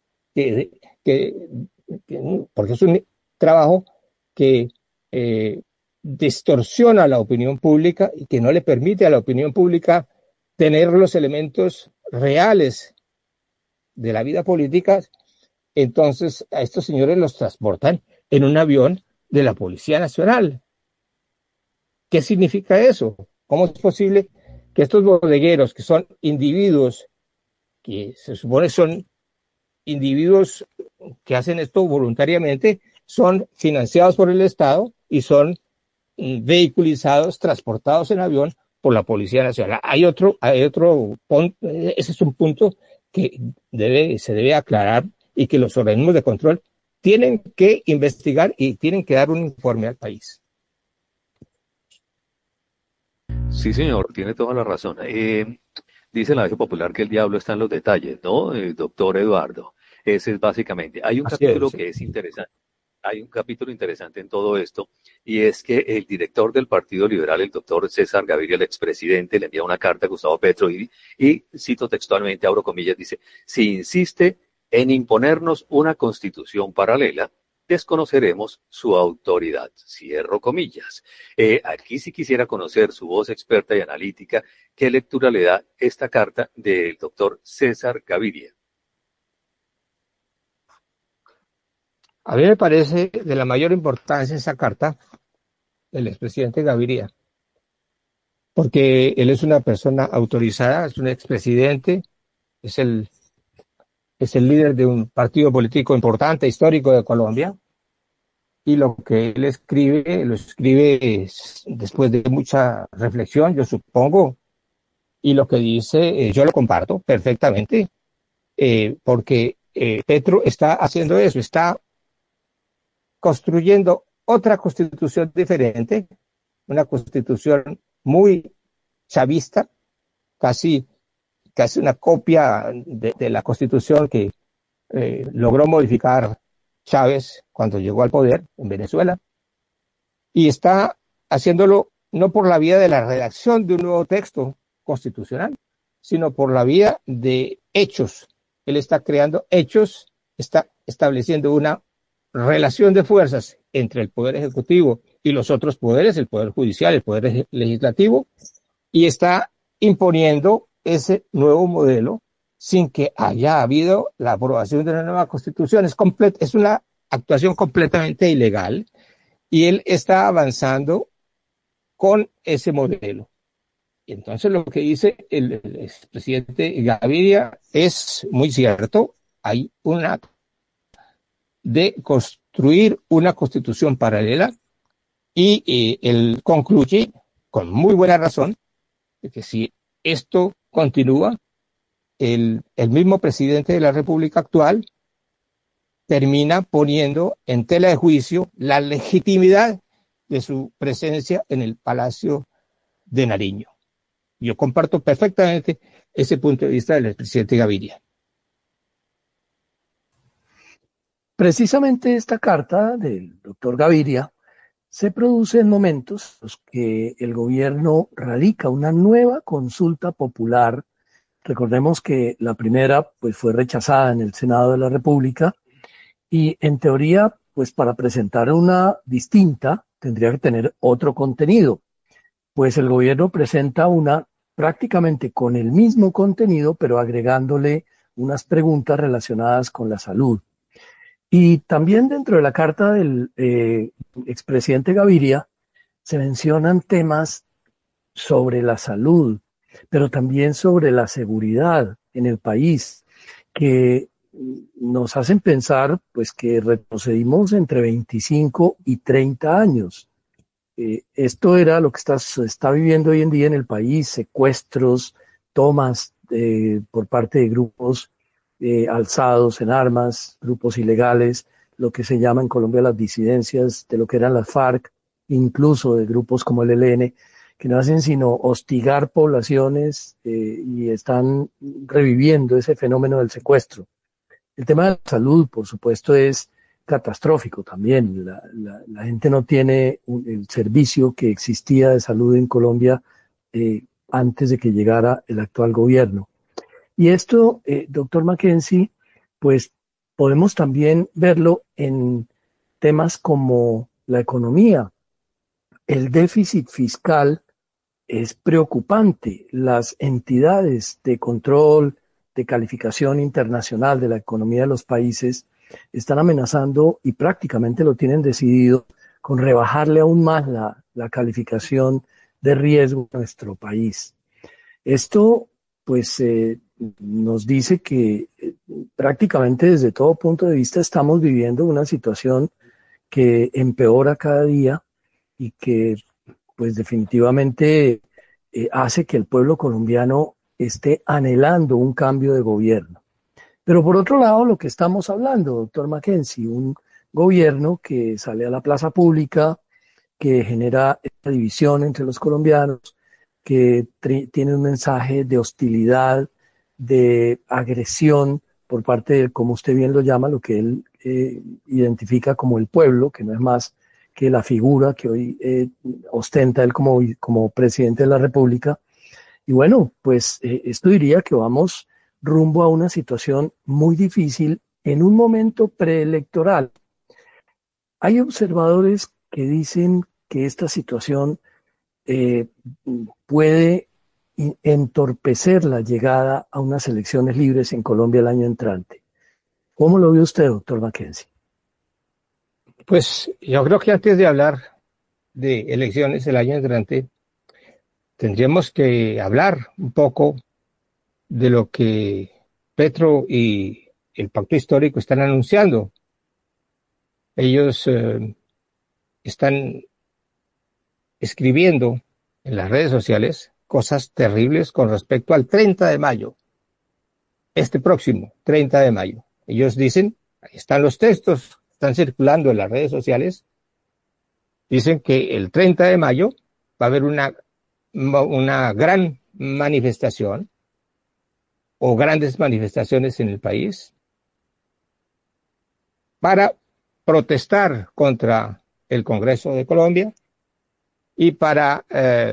porque es un trabajo que distorsiona la opinión pública y que no le permite a la opinión pública tener los elementos reales de la vida política, entonces a estos señores los transportan en un avión de la Policía Nacional. ¿Qué significa eso? ¿Cómo es posible que estos bodegueros, que son individuos, que se supone son individuos que hacen esto voluntariamente, son financiados por el Estado y son vehiculizados, transportados en avión por la Policía Nacional? Hay otro punto, ese es un punto que se debe aclarar y que los organismos de control tienen que investigar y tienen que dar un informe al país. Sí, señor, tiene toda la razón. Dice la vieja popular que el diablo está en los detalles, ¿no, doctor Eduardo? Ese es básicamente. Hay un capítulo que es interesante. Hay un capítulo interesante en todo esto, y es que el director del Partido Liberal, el doctor César Gaviria, el expresidente, le envía una carta a Gustavo Petro y cito textualmente, abro comillas, dice: si insiste en imponernos una constitución paralela, desconoceremos su autoridad. Cierro comillas. Aquí sí quisiera conocer su voz experta y analítica. ¿Qué lectura le da esta carta del doctor César Gaviria? A mí me parece de la mayor importancia esa carta del expresidente Gaviria, porque él es una persona autorizada, es un expresidente, es el líder de un partido político importante, histórico de Colombia, y lo que él escribe, lo escribe después de mucha reflexión, yo supongo, y lo que dice, yo lo comparto perfectamente, porque Petro está haciendo eso, está construyendo otra constitución diferente, una constitución muy chavista, casi una copia de la constitución que logró modificar Chávez cuando llegó al poder en Venezuela, y está haciéndolo no por la vía de la redacción de un nuevo texto constitucional, sino por la vía de hechos. Él está creando hechos, está estableciendo una relación de fuerzas entre el Poder Ejecutivo y los otros poderes, el Poder Judicial, el Poder Legislativo, y está imponiendo ese nuevo modelo sin que haya habido la aprobación de una nueva constitución. Es una actuación completamente ilegal, y él está avanzando con ese modelo. Y entonces lo que dice el expresidente Gaviria es muy cierto. Hay una de construir una constitución paralela y él concluye con muy buena razón de que si esto continúa, el mismo presidente de la República actual termina poniendo en tela de juicio la legitimidad de su presencia en el Palacio de Nariño. Yo comparto perfectamente ese punto de vista del expresidente Gaviria. Precisamente esta carta del doctor Gaviria se produce en momentos en los que el gobierno radica una nueva consulta popular. Recordemos que la primera pues, fue rechazada en el Senado de la República y en teoría, pues para presentar una distinta tendría que tener otro contenido. Pues el gobierno presenta una prácticamente con el mismo contenido, pero agregándole unas preguntas relacionadas con la salud. Y también dentro de la carta del expresidente Gaviria se mencionan temas sobre la salud, pero también sobre la seguridad en el país, que nos hacen pensar pues que retrocedimos entre 25 y 30 años. Esto era lo que se está viviendo hoy en día en el país, secuestros, tomas por parte de grupos alzados en armas, grupos ilegales, lo que se llama en Colombia las disidencias de lo que eran las FARC, incluso de grupos como el ELN, que no hacen sino hostigar poblaciones y están reviviendo ese fenómeno del secuestro. El tema de la salud, por supuesto, es catastrófico también. La gente no tiene el servicio que existía de salud en Colombia antes de que llegara el actual gobierno. Y esto, doctor Mackenzie, pues podemos también verlo en temas como la economía. El déficit fiscal es preocupante. Las entidades de control, de calificación internacional de la economía de los países están amenazando y prácticamente lo tienen decidido con rebajarle aún más la calificación de riesgo a nuestro país. Esto, pues, nos dice que prácticamente desde todo punto de vista estamos viviendo una situación que empeora cada día y que, pues, definitivamente hace que el pueblo colombiano esté anhelando un cambio de gobierno. Pero por otro lado, lo que estamos hablando, doctor Mackenzie, un gobierno que sale a la plaza pública, que genera esta división entre los colombianos, que tiene un mensaje de hostilidad, de agresión por parte de, como usted bien lo llama, lo que él identifica como el pueblo, que no es más que la figura que hoy ostenta él como presidente de la República. Y bueno, pues esto diría que vamos rumbo a una situación muy difícil en un momento preelectoral. Hay observadores que dicen que esta situación puede entorpecer la llegada a unas elecciones libres en Colombia el año entrante. ¿Cómo lo ve usted, doctor Mackenzie? Pues yo creo que antes de hablar de elecciones el año entrante, tendríamos que hablar un poco de lo que Petro y el Pacto Histórico están anunciando. Ellos están escribiendo en las redes sociales cosas terribles con respecto al 30 de mayo, este próximo 30 de mayo. Ellos dicen, ahí están los textos, están circulando en las redes sociales, dicen que el 30 de mayo va a haber una gran manifestación o grandes manifestaciones en el país para protestar contra el Congreso de Colombia y para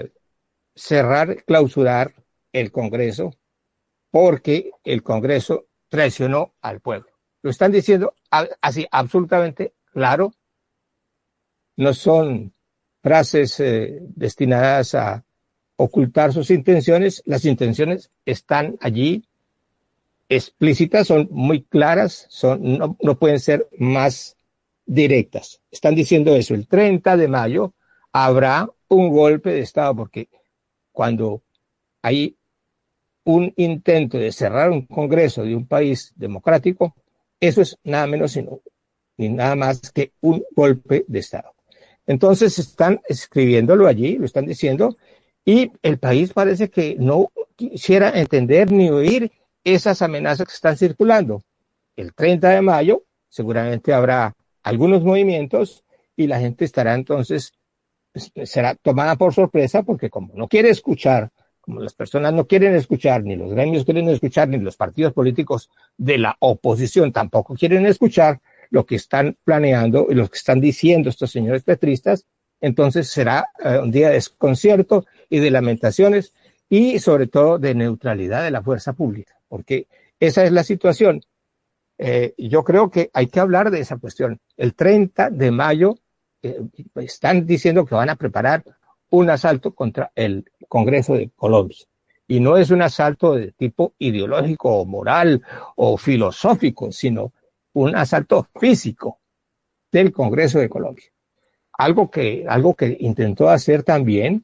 clausurar el Congreso porque el Congreso traicionó al pueblo. Lo están diciendo así absolutamente claro. No son frases destinadas a ocultar sus intenciones. Las intenciones están allí explícitas, son muy claras, no pueden ser más directas. Están diciendo eso. El 30 de mayo habrá un golpe de Estado, porque cuando hay un intento de cerrar un Congreso de un país democrático, eso es nada menos sino ni nada más que un golpe de Estado. Entonces están escribiéndolo allí, lo están diciendo, y el país parece que no quisiera entender ni oír esas amenazas que están circulando. El 30 de mayo seguramente habrá algunos movimientos y la gente estará entonces, será tomada por sorpresa porque como no quiere escuchar, como las personas no quieren escuchar, ni los gremios quieren escuchar, ni los partidos políticos de la oposición tampoco quieren escuchar lo que están planeando y lo que están diciendo estos señores petristas, entonces será un día de desconcierto y de lamentaciones y sobre todo de neutralidad de la fuerza pública, porque esa es la situación. Yo creo que hay que hablar de esa cuestión. El 30 de mayo están diciendo que van a preparar un asalto contra el Congreso de Colombia. Y no es un asalto de tipo ideológico o moral o filosófico, sino un asalto físico del Congreso de Colombia. Algo que intentó hacer también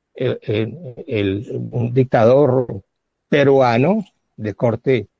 un dictador peruano de corte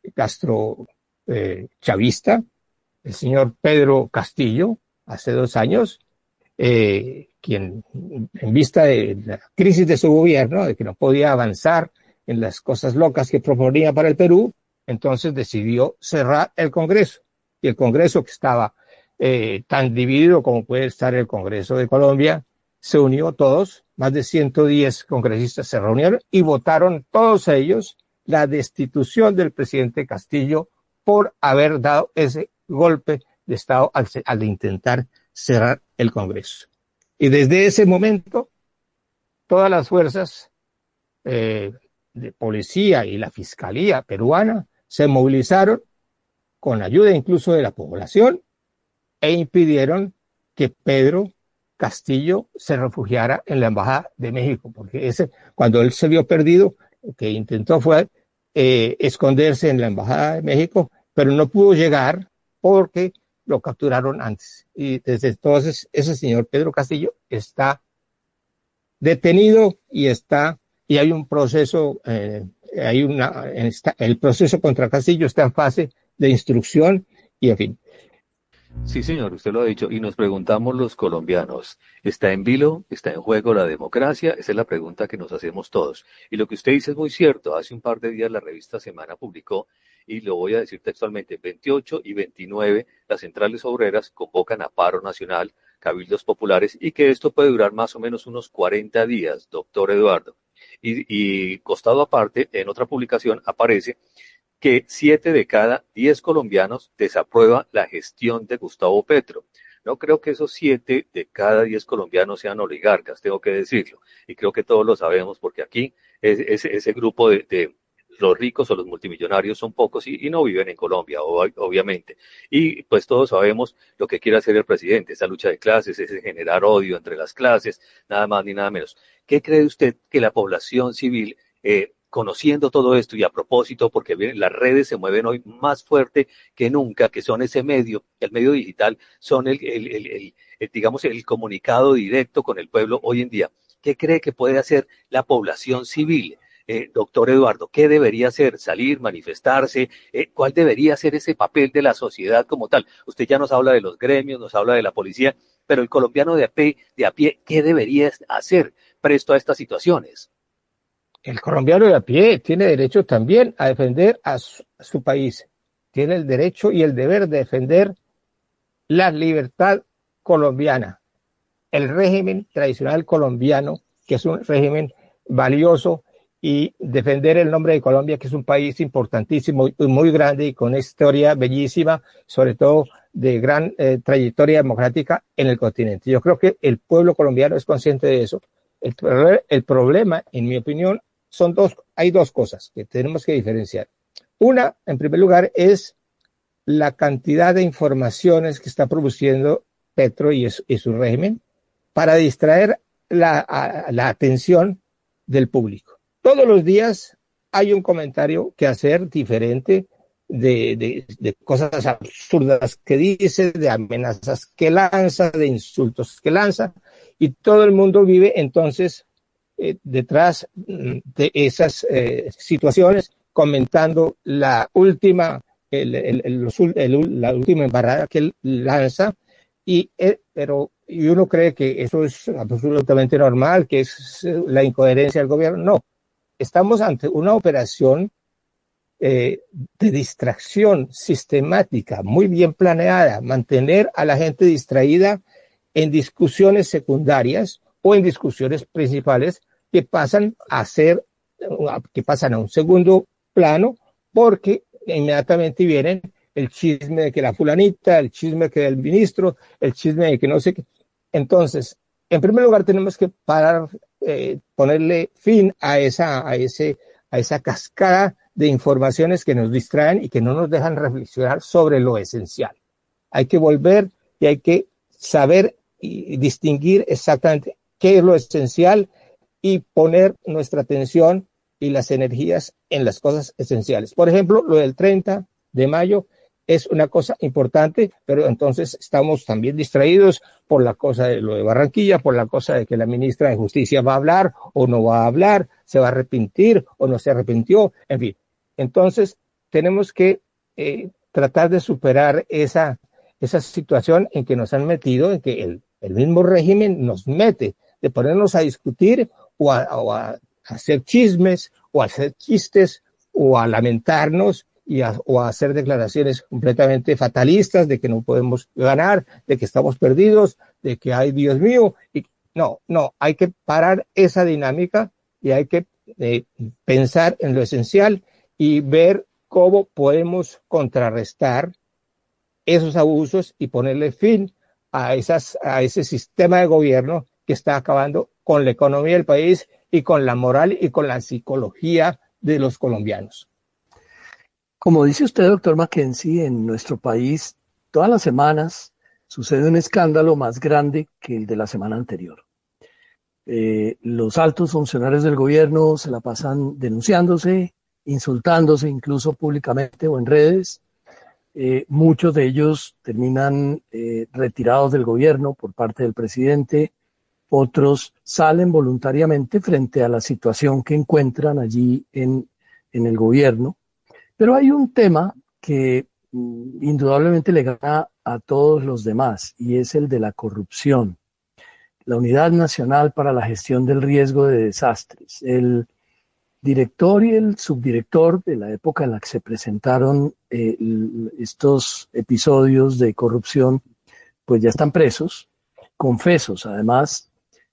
chavista, el señor Pedro Castillo, hace 2 años, quien en vista de la crisis de su gobierno, de que no podía avanzar en las cosas locas que proponía para el Perú, entonces decidió cerrar el Congreso. Y el Congreso, que estaba tan dividido como puede estar el Congreso de Colombia, se unió todos, más de 110 congresistas se reunieron y votaron todos ellos la destitución del presidente Castillo por haber dado ese golpe de Estado al intentar cerrar el Congreso. Y desde ese momento, todas las fuerzas de policía y la fiscalía peruana se movilizaron con ayuda incluso de la población e impidieron que Pedro Castillo se refugiara en la Embajada de México, porque cuando él se vio perdido, lo que intentó fue esconderse en la Embajada de México, pero no pudo llegar porque lo capturaron antes. Y desde entonces ese señor Pedro Castillo está detenido y hay un proceso, el proceso contra Castillo está en fase de instrucción y en fin. Sí, señor, usted lo ha dicho, y nos preguntamos los colombianos, ¿está en vilo, está en juego la democracia? Esa es la pregunta que nos hacemos todos. Y lo que usted dice es muy cierto. Hace un par de días la revista Semana publicó, y lo voy a decir textualmente, 28 y 29, las centrales obreras convocan a paro nacional, cabildos populares, y que esto puede durar más o menos unos 40 días, doctor Eduardo. Y costado aparte, en otra publicación aparece que 7 de cada 10 colombianos desaprueban la gestión de Gustavo Petro. No creo que esos 7 de cada 10 colombianos sean oligarcas, tengo que decirlo. Y creo que todos lo sabemos porque aquí ese grupo de los ricos o los multimillonarios son pocos y no viven en Colombia, obviamente. Y pues todos sabemos lo que quiere hacer el presidente, esa lucha de clases, ese generar odio entre las clases, nada más ni nada menos. ¿Qué cree usted que la población civil conociendo todo esto y a propósito, porque las redes se mueven hoy más fuerte que nunca, que son ese medio, el medio digital, son digamos, el comunicado directo con el pueblo hoy en día? ¿Qué cree que puede hacer la población civil? Doctor Eduardo, ¿qué debería hacer? ¿Salir, manifestarse? ¿Cuál debería ser ese papel de la sociedad como tal? Usted ya nos habla de los gremios, nos habla de la policía, pero el colombiano de a pie, ¿qué debería hacer presto a estas situaciones? El colombiano de a pie tiene derecho también a defender a su país. Tiene el derecho y el deber de defender la libertad colombiana, el régimen tradicional colombiano, que es un régimen valioso, y defender el nombre de Colombia, que es un país importantísimo y muy grande y con una historia bellísima, sobre todo de gran trayectoria democrática en el continente. Yo creo que el pueblo colombiano es consciente de eso. El problema, en mi opinión, hay dos cosas que tenemos que diferenciar. Una, en primer lugar, es la cantidad de informaciones que está produciendo Petro y su régimen para distraer la atención del público. Todos los días hay un comentario que hacer diferente de cosas absurdas que dice, de amenazas que lanza, de insultos que lanza, y todo el mundo vive entonces detrás de esas situaciones, comentando la última la última embarrada que él lanza, pero uno cree que eso es absolutamente normal, que es la incoherencia del gobierno. No, estamos ante una operación de distracción sistemática, muy bien planeada, mantener a la gente distraída en discusiones secundarias o en discusiones principales que pasan a un segundo plano, porque inmediatamente vienen el chisme de que la fulanita, el chisme que del ministro, el chisme de que no sé qué. Entonces, en primer lugar tenemos que parar, ponerle fin a esa cascada de informaciones que nos distraen y que no nos dejan reflexionar sobre lo esencial. Hay que volver y hay que saber y distinguir exactamente qué es lo esencial y poner nuestra atención y las energías en las cosas esenciales. Por ejemplo, lo del 30 de mayo es una cosa importante, pero entonces estamos también distraídos por la cosa de lo de Barranquilla, por la cosa de que la ministra de Justicia va a hablar o no va a hablar, se va a arrepentir o no se arrepintió, en fin. Entonces, tenemos que tratar de superar esa situación en que nos han metido, en que el mismo régimen nos mete, de ponernos a discutir o a hacer chismes o a hacer chistes o a lamentarnos o a hacer declaraciones completamente fatalistas de que no podemos ganar, de que estamos perdidos, de que ay Dios mío. No, hay que parar esa dinámica y hay que pensar en lo esencial y ver cómo podemos contrarrestar esos abusos y ponerle fin a ese sistema de gobierno que está acabando con la economía del país y con la moral y con la psicología de los colombianos. Como dice usted, doctor Mackenzie, en nuestro país todas las semanas sucede un escándalo más grande que el de la semana anterior. Los altos funcionarios del gobierno se la pasan denunciándose, insultándose incluso públicamente o en redes. Muchos de ellos terminan retirados del gobierno por parte del presidente. Otros salen voluntariamente frente a la situación que encuentran allí en el gobierno. Pero hay un tema que indudablemente le gana a todos los demás y es el de la corrupción. La Unidad Nacional para la Gestión del Riesgo de Desastres. El director y el subdirector de la época en la que se presentaron estos episodios de corrupción, pues ya están presos, confesos además.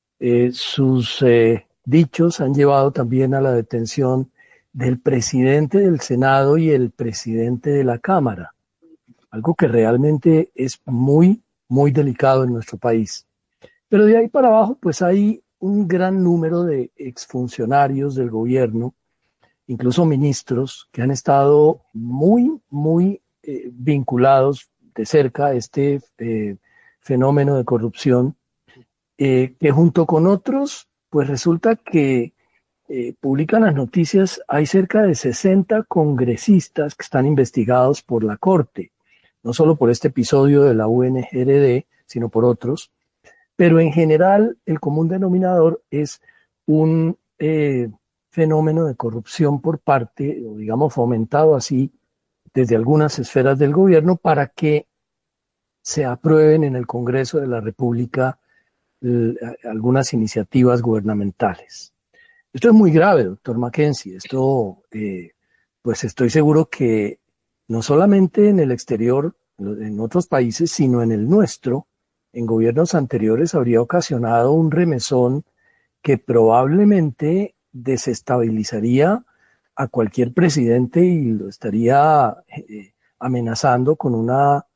Sus dichos han llevado también a la detención del presidente del Senado y el presidente de la Cámara, algo que realmente es muy, muy delicado en nuestro país. Pero de ahí para abajo, pues hay un gran número de exfuncionarios del gobierno, incluso ministros, que han estado muy, muy vinculados de cerca a este fenómeno de corrupción, que junto con otros, pues resulta que publican las noticias, hay cerca de 60 congresistas que están investigados por la Corte, no solo por este episodio de la UNGRD, sino por otros, pero en general el común denominador es un fenómeno de corrupción por parte, o digamos fomentado así, desde algunas esferas del gobierno para que se aprueben en el Congreso de la República algunas iniciativas gubernamentales. Esto es muy grave, doctor Mackenzie. Esto, pues estoy seguro que no solamente en el exterior, en otros países, sino en el nuestro, en gobiernos anteriores habría ocasionado un remesón que probablemente desestabilizaría a cualquier presidente y lo estaría amenazando con una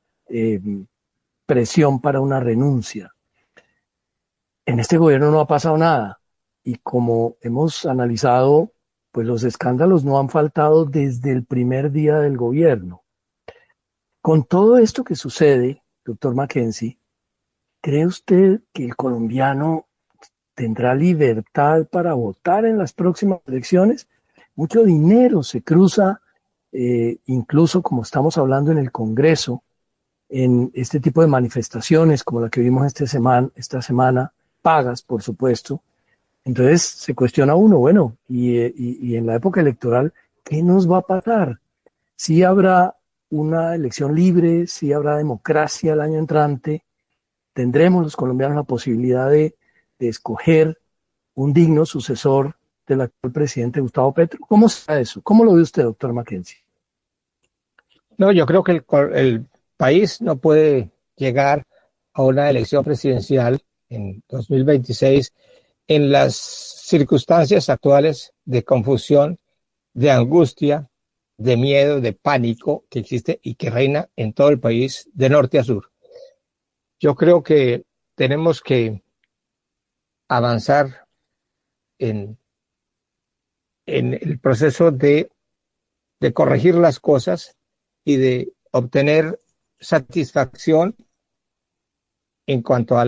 presión para una renuncia. En este gobierno no ha pasado nada. Y como hemos analizado, pues los escándalos no han faltado desde el primer día del gobierno. Con todo esto que sucede, doctor Mackenzie, ¿cree usted que el colombiano tendrá libertad para votar en las próximas elecciones? Mucho dinero se cruza, incluso como estamos hablando en el Congreso, en este tipo de manifestaciones como la que vimos esta semana, pagas, por supuesto. Entonces se cuestiona uno, bueno, y en la época electoral, ¿qué nos va a pasar? ¿Sí habrá una elección libre, si habrá democracia el año entrante, tendremos los colombianos la posibilidad de escoger un digno sucesor del actual presidente Gustavo Petro. ¿Cómo está eso? ¿Cómo lo ve usted, doctor Mackenzie? No, yo creo que el país no puede llegar a una elección presidencial en 2026 en las circunstancias actuales de confusión, de angustia, de miedo, de pánico que existe y que reina en todo el país de norte a sur. Yo creo que tenemos que avanzar en el proceso de corregir las cosas y de obtener satisfacción en cuanto a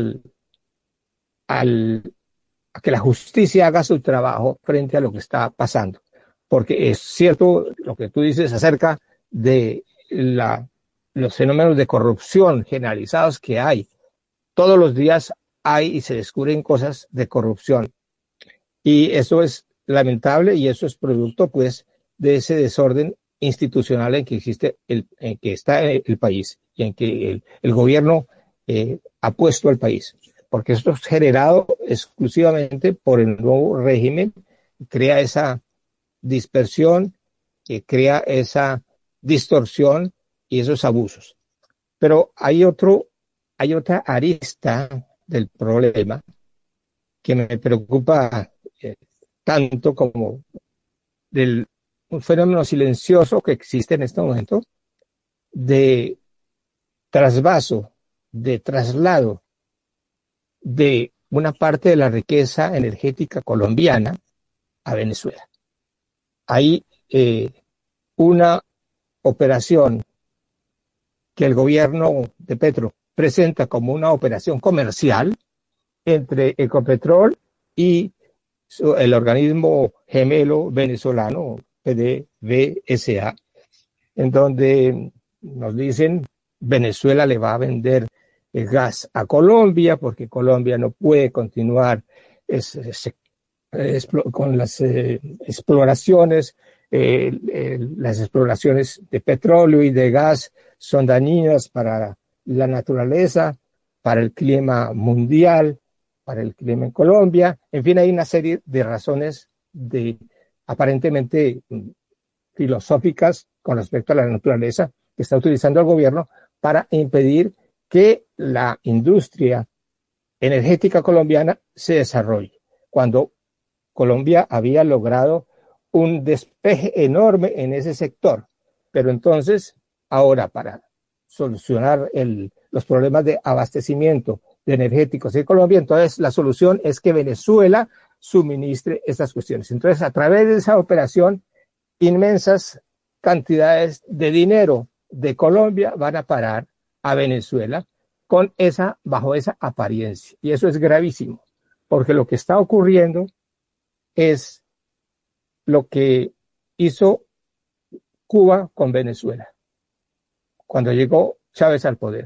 que la justicia haga su trabajo frente a lo que está pasando. Porque es cierto lo que tú dices acerca de los fenómenos de corrupción generalizados que hay. Todos los días hay y se descubren cosas de corrupción. Y eso es lamentable y eso es producto, pues, de ese desorden institucional en que existe, en que está el país y en que el gobierno ha puesto al país. Porque esto es generado exclusivamente por el nuevo régimen, crea esa dispersión, que crea esa distorsión y esos abusos. Pero hay otra arista del problema que me preocupa tanto como un fenómeno silencioso que existe en este momento de trasvaso, de traslado de una parte de la riqueza energética colombiana a Venezuela. Hay una operación que el gobierno de Petro presenta como una operación comercial entre Ecopetrol y el organismo gemelo venezolano PDVSA, en donde nos dicen Venezuela le va a vender el gas a Colombia porque Colombia no puede continuar con las exploraciones. Las exploraciones de petróleo y de gas son dañinas para la naturaleza, para el clima mundial, para el clima en Colombia. En fin, hay una serie de razones aparentemente filosóficas con respecto a la naturaleza que está utilizando el gobierno para impedir que la industria energética colombiana se desarrolle, cuando Colombia había logrado un despeje enorme en ese sector. Pero entonces, ahora para solucionar los problemas de abastecimiento de energéticos en Colombia, entonces la solución es que Venezuela suministre estas cuestiones. Entonces, a través de esa operación, inmensas cantidades de dinero de Colombia van a parar a Venezuela bajo esa apariencia. Y eso es gravísimo, porque lo que está ocurriendo es lo que hizo Cuba con Venezuela cuando llegó Chávez al poder.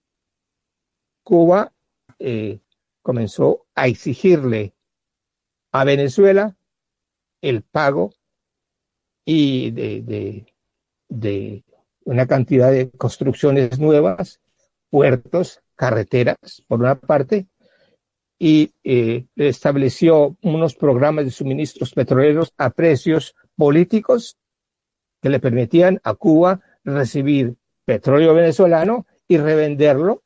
Cuba comenzó a exigirle a Venezuela el pago y de una cantidad de construcciones nuevas, puertos, carreteras, por una parte, y estableció unos programas de suministros petroleros a precios políticos que le permitían a Cuba recibir petróleo venezolano y revenderlo,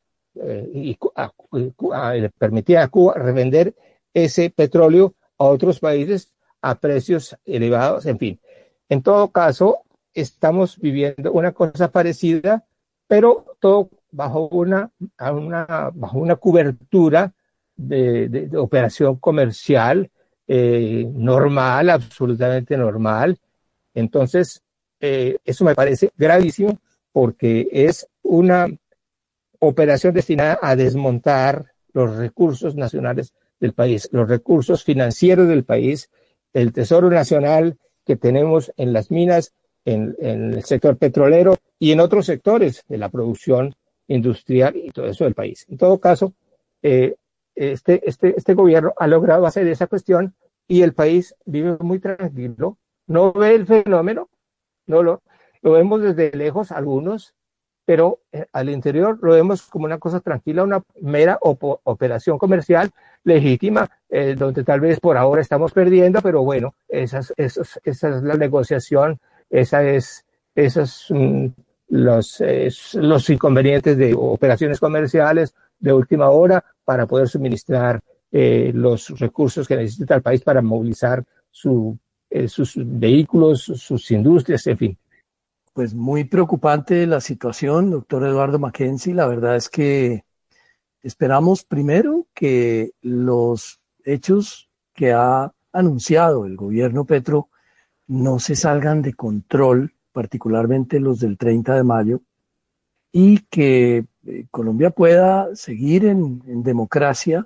le permitía a Cuba revender ese petróleo a otros países a precios elevados, en fin. En todo caso, estamos viviendo una cosa parecida, pero todo bajo una cobertura de operación comercial normal, absolutamente normal. Entonces, eso me parece gravísimo porque es una operación destinada a desmontar los recursos nacionales del país, los recursos financieros del país, el tesoro nacional que tenemos en las minas, en el sector petrolero y en otros sectores de la producción industrial y todo eso del país. En todo caso, este gobierno ha logrado hacer esa cuestión y el país vive muy tranquilo, no ve el fenómeno, lo vemos desde lejos algunos, pero al interior lo vemos como una cosa tranquila, una mera operación comercial legítima, donde tal vez por ahora estamos perdiendo, pero bueno, esa es la negociación, los inconvenientes de operaciones comerciales de última hora para poder suministrar los recursos que necesita el país para movilizar sus vehículos, sus industrias, en fin. Pues muy preocupante la situación, doctor Eduardo Mackenzie. La verdad es que esperamos primero que los hechos que ha anunciado el gobierno Petro no se salgan de control, particularmente los del 30 de mayo, y que Colombia pueda seguir en democracia,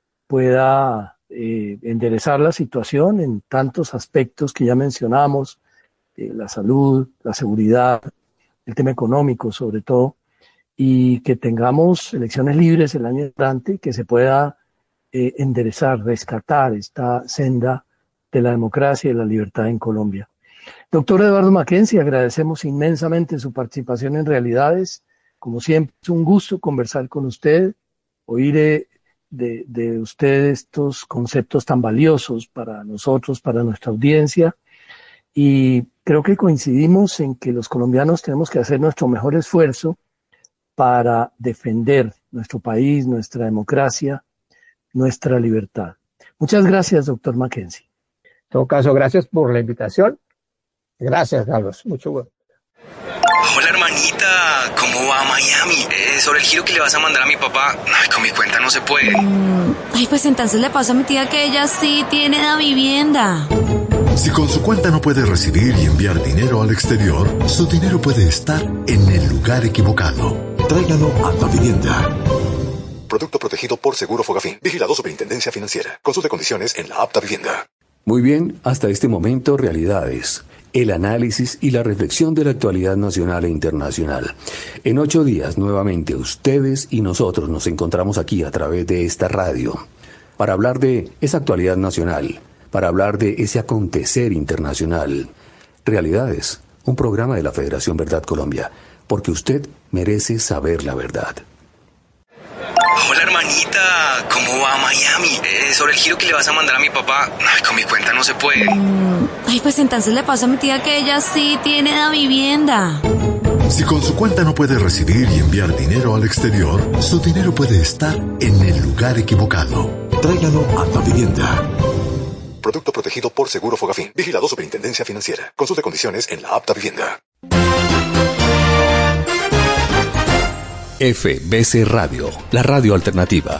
pueda enderezar la situación en tantos aspectos que ya mencionamos, la salud, la seguridad, el tema económico sobre todo, y que tengamos elecciones libres el año entrante y que se pueda enderezar, rescatar esta senda de la democracia y la libertad en Colombia. Doctor Eduardo Mackenzie, agradecemos inmensamente su participación en Realidades. Como siempre, es un gusto conversar con usted, oír de usted estos conceptos tan valiosos para nosotros, para nuestra audiencia. Y creo que coincidimos en que los colombianos tenemos que hacer nuestro mejor esfuerzo para defender nuestro país, nuestra democracia, nuestra libertad. Muchas gracias, doctor Mackenzie. En todo caso, gracias por la invitación. Gracias, Carlos. Mucho gusto. Hola, hermanita. ¿Cómo va Miami? Sobre el giro que le vas a mandar a mi papá, ay, con mi cuenta no se puede. Ay, pues entonces le pasa a mi tía que ella sí tiene la vivienda. Si con su cuenta no puede recibir y enviar dinero al exterior, su dinero puede estar en el lugar equivocado. Tráigalo a Davivienda. Producto protegido por Seguro Fogafín. Vigilado Superintendencia Financiera. Consulte condiciones en la app Davivienda. Muy bien, hasta este momento, Realidades. El análisis y la reflexión de la actualidad nacional e internacional. En 8 días, nuevamente, ustedes y nosotros nos encontramos aquí a través de esta radio para hablar de esa actualidad nacional, para hablar de ese acontecer internacional. Realidades, un programa de la Federación Verdad Colombia, porque usted merece saber la verdad. Hola, hermanita. ¿Cómo va Miami? Sobre el giro que le vas a mandar a mi papá, ay, con mi cuenta no se puede. Ay, pues entonces le pasa a mi tía que ella sí tiene la vivienda. Si con su cuenta no puede recibir y enviar dinero al exterior, su dinero puede estar en el lugar equivocado. Tráigalo a Davivienda. Producto protegido por Seguro Fogafín. Vigilado Superintendencia Financiera. Consulte condiciones en la app Davivienda. FBC Radio, la radio alternativa.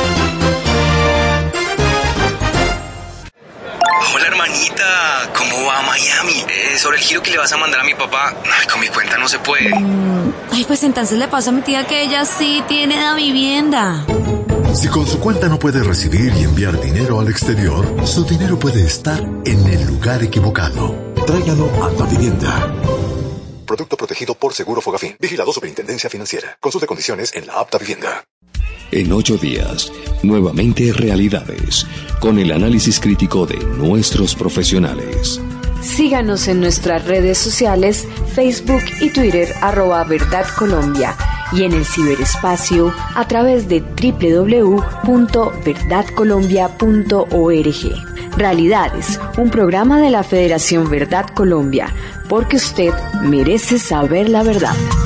Hola, hermanita. ¿Cómo va Miami? Sobre el giro que le vas a mandar a mi papá, ay, con mi cuenta no se puede. Ay, pues entonces le pasa a mi tía que ella sí tiene la vivienda. Si con su cuenta no puede recibir y enviar dinero al exterior, su dinero puede estar en el lugar equivocado. Tráigalo a Davivienda. Producto protegido por Seguro Fogafín. Vigilado Superintendencia Financiera. Consulte condiciones en la app Davivienda. En 8 días, nuevamente Realidades, con el análisis crítico de nuestros profesionales. Síganos en nuestras redes sociales, Facebook y Twitter, @Verdad Colombia, y en el ciberespacio a través de www.verdadcolombia.org. Realidades, un programa de la Federación Verdad Colombia, porque usted merece saber la verdad.